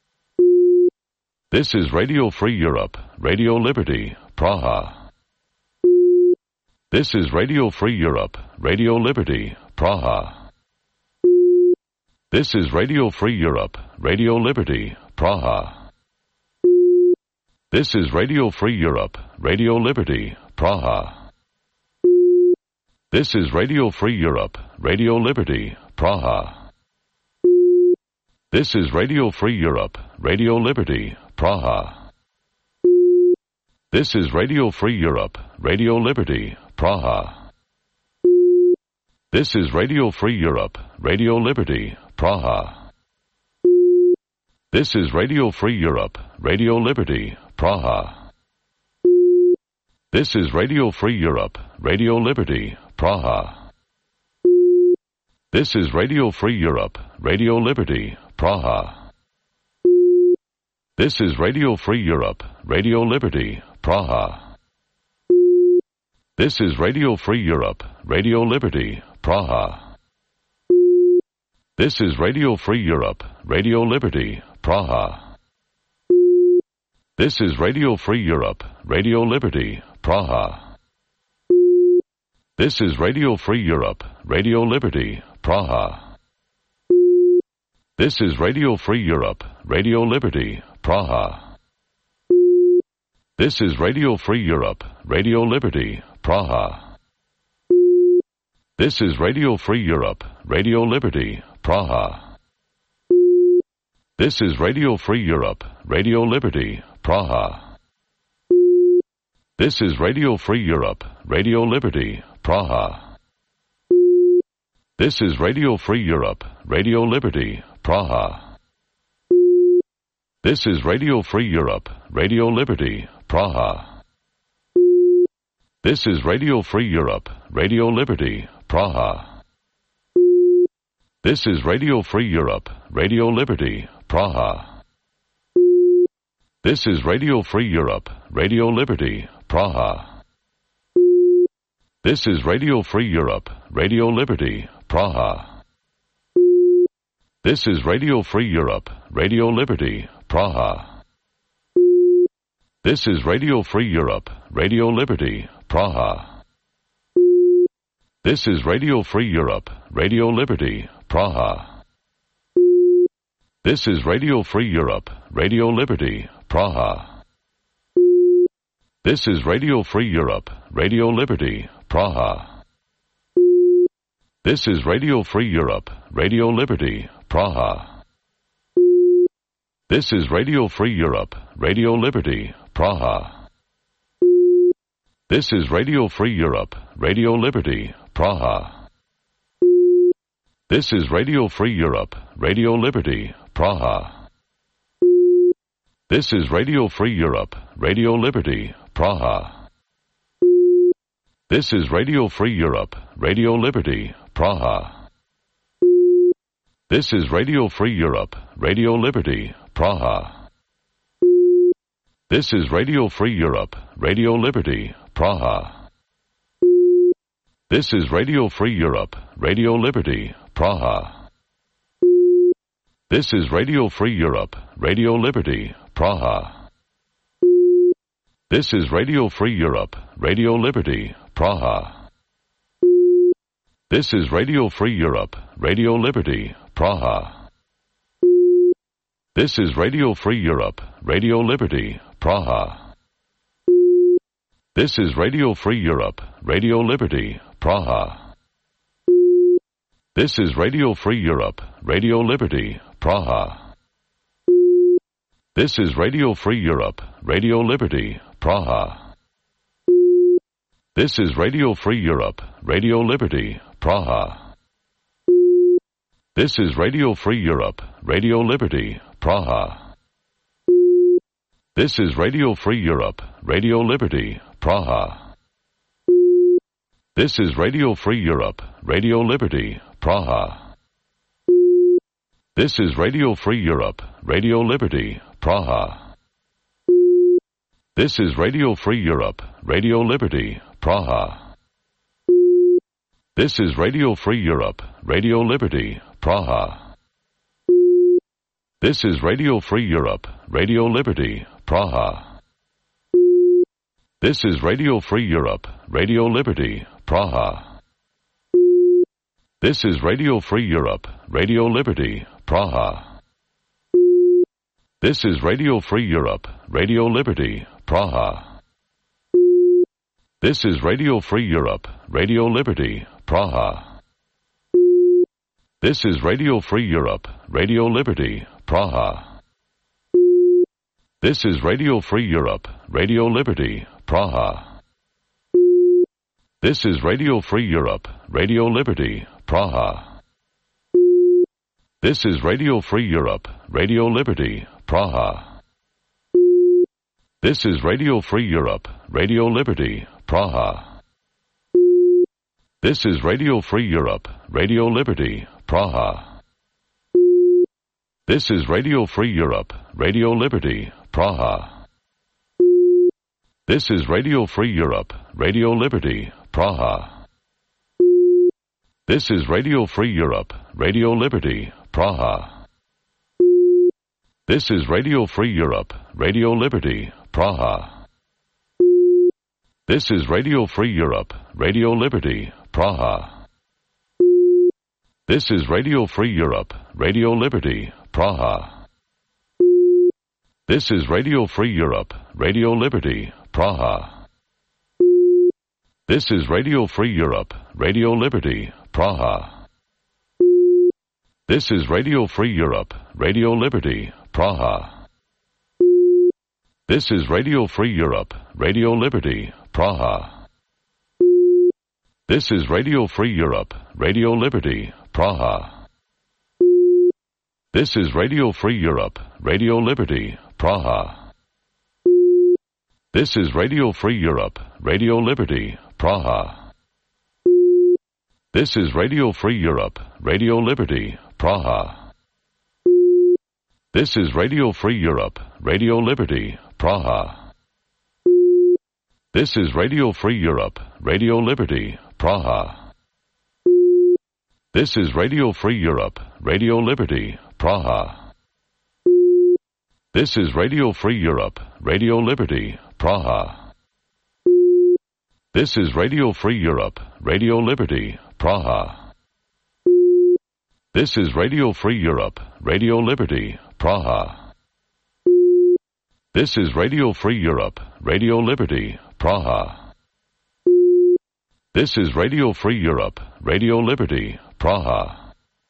This is Radio Free Europe, Radio Liberty, Praha. This is Radio Free Europe, Radio Liberty, Praha. This is Radio Free Europe, Radio Liberty, Praha. This is Radio Free Europe, Radio Liberty, Praha. This is Radio Free Europe, Radio Liberty, Praha. This is Radio Free Europe, Radio Liberty, Praha. This is Radio Free Europe, Radio Liberty, Praha. This is Radio Free Europe, Radio Liberty, Praha. This is Radio Free Europe, Radio Liberty, Praha. This is Radio Free Europe, Radio Liberty, Praha. This is Radio Free Europe, Radio Liberty, Praha. This is Radio Free Europe, Radio Liberty, Praha. This is Radio Free Europe, Radio Liberty, Praha. This is Radio Free Europe, Radio Liberty, Praha. This is Radio Free Europe, Radio Liberty, Praha. This is Radio Free Europe, Radio Liberty, Praha. This is Radio Free Europe, Radio Liberty, Praha. This is Radio Free Europe, Radio Liberty, Praha. This is Radio Free Europe, Radio Liberty, Praha. This is Radio Free Europe, Radio Liberty, Praha. This is Radio Free Europe, Radio Liberty, Praha. This is Radio Free Europe, Radio Liberty, Praha. This is Radio Free Europe, Radio Liberty, Praha. This is Radio Free Europe, Radio Liberty, Praha. This is Radio Free Europe, Radio Liberty, Praha. This is Radio Free Europe, Radio Liberty, Praha. This is Radio Free Europe, Radio Liberty, Praha. This is Radio Free Europe, Radio Liberty, Praha. This is Radio Free Europe, Radio Liberty, Praha. This is Radio Free Europe, Radio Liberty, Praha. This is Radio Free Europe, Radio Liberty, Praha. This is Radio Free Europe, Radio Liberty, Praha. This is Radio Free Europe, Radio Liberty, Praha. This is Radio Free Europe, Radio Liberty, Praha. This is Radio Free Europe, Radio Liberty, Praha. This is Radio Free Europe, Radio Liberty, Praha. This is Radio Free Europe, Radio Liberty, Praha. This is Radio Free Europe, Radio Liberty, Praha. This is Radio Free Europe, Radio Liberty, Praha. This is Radio Free Europe, Radio Liberty, Praha. This is Radio Free Europe, Radio Liberty, Praha. This is Radio Free Europe, Radio Liberty, Praha. This is Radio Free Europe, Radio Liberty, Praha. This is Radio Free Europe, Radio Liberty, Praha. This is Radio Free Europe, Radio Liberty, Praha. This is Radio Free Europe, Radio Liberty, Praha. This is Radio Free Europe, Radio Liberty, Praha. This is Radio Free Europe, Radio Liberty, Praha. This is Radio Free Europe, Radio Liberty, Praha. This is Radio Free Europe, Radio Liberty, Praha. This is Radio Free Europe, Radio Liberty, Praha. This is Radio Free Europe, Radio Liberty, Praha. This is Radio Free Europe, Radio Liberty, Praha. This is Radio Free Europe, Radio Liberty, Praha. This is Radio Free Europe, Radio Liberty, Praha. This is Radio Free Europe, Radio Liberty, Praha. This is Radio Free Europe, Radio Liberty, Praha. This is Radio Free Europe, Radio Liberty, Praha. This is Radio Free Europe, Radio Liberty, Praha. This is Radio Free Europe, Radio Liberty, Praha. This is Radio Free Europe, Radio Liberty, Praha. This is Radio Free Europe, Radio Liberty, Praha. This is Radio Free Europe, Radio Liberty, Praha. This is Radio Free Europe, Radio Liberty, Praha. This is Radio Free Europe, Radio Liberty, Praha. This is Radio Free Europe, Radio Liberty, Praha. This is Radio Free Europe, Radio Liberty, Praha. This is Radio Free Europe, Radio Liberty, Praha. This is Radio Free Europe, Radio Liberty, Praha. This is Radio Free Europe, Radio Liberty, Praha. This is Radio Free Europe, Radio Liberty, Praha. This is Radio Free Europe, Radio Liberty, Praha. This is Radio Free Europe, Radio Liberty, Praha. This is Radio Free Europe, Radio Liberty, Praha. This is Radio Free Europe, Radio Liberty, Praha. This is Radio Free Europe, Radio Liberty, Praha. This is Radio Free Europe, Radio Liberty, Praha. This is Radio Free Europe, Radio Liberty, Praha. This is Radio Free Europe, Radio Liberty, Praha. This is Radio Free Europe, Radio Liberty, Praha. This is Radio Free Europe, Radio Liberty, Praha. This is Radio Free Europe, Radio Liberty, Praha. This is Radio Free Europe, Radio Liberty, Praha. This is Radio Free Europe, Radio Liberty, Praha. This is Radio Free Europe, Radio Liberty, Praha. This is Radio Free Europe, Radio Liberty, Praha. This is Radio Free Europe, Radio Liberty, Praha. This is Radio Free Europe, Radio Liberty, Praha.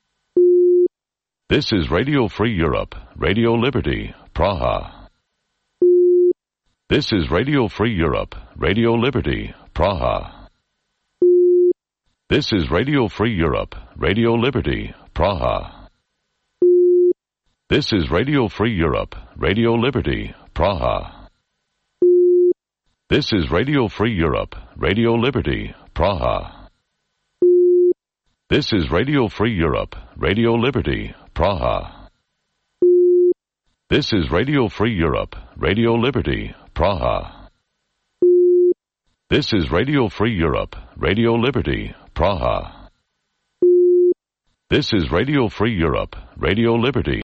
This is Radio Free Europe, Radio Liberty, Praha. This is Radio Free Europe, Radio Liberty, Praha. This is Radio Free Europe, Radio Liberty, Praha. This is Radio Free Europe, Radio Liberty, Praha. This is Radio Free Europe, Radio Liberty, Praha. This is Radio Free Europe, Radio Liberty, Praha. This is Radio Free Europe, Radio Liberty, Praha. This is Radio Free Europe, Radio Liberty, Praha. This is Radio Free Europe, Radio Liberty.